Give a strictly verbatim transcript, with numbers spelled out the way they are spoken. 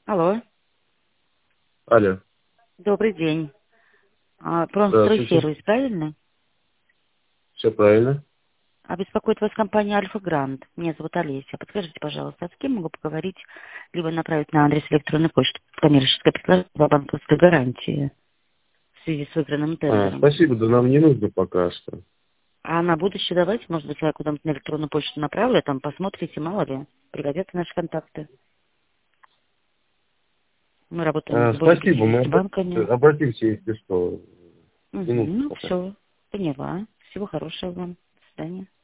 Алло, Алло. добрый день. А, Здравствуйте. Промстройсервис, правильно? Все правильно. А беспокоит вас компания Альфа Гранд. Меня зовут Олеся. Подскажите, пожалуйста, с кем могу поговорить, либо направить на адрес электронной почты коммерческое предложение по банковской гарантии в связи с выигранным А, тендером. спасибо, да нам не нужно пока что. А на будущее давайте, может быть, я куда-нибудь на электронную почту направлю, там посмотрите, мало ли, пригодятся наши контакты. Мы работаем А, с более спасибо, мы пятьюдесятью обратимся, банками. обратимся, если что. Угу, Не нужно ну, пока. все, поняла. Всего хорошего вам. До свидания.